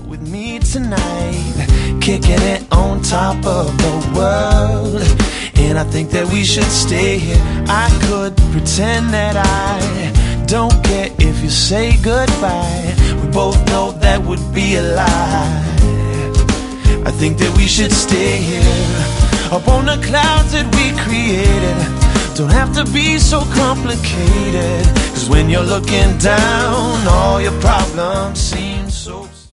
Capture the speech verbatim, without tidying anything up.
with me tonight, kicking it on top of the world. And I think that we should stay here. I could pretend that I don't care if you say goodbye. We both know that would be a lie. I think that we should stay here, up on the clouds that we created. Don't have to be so complicated, 'cause when you're looking down, all your problems seem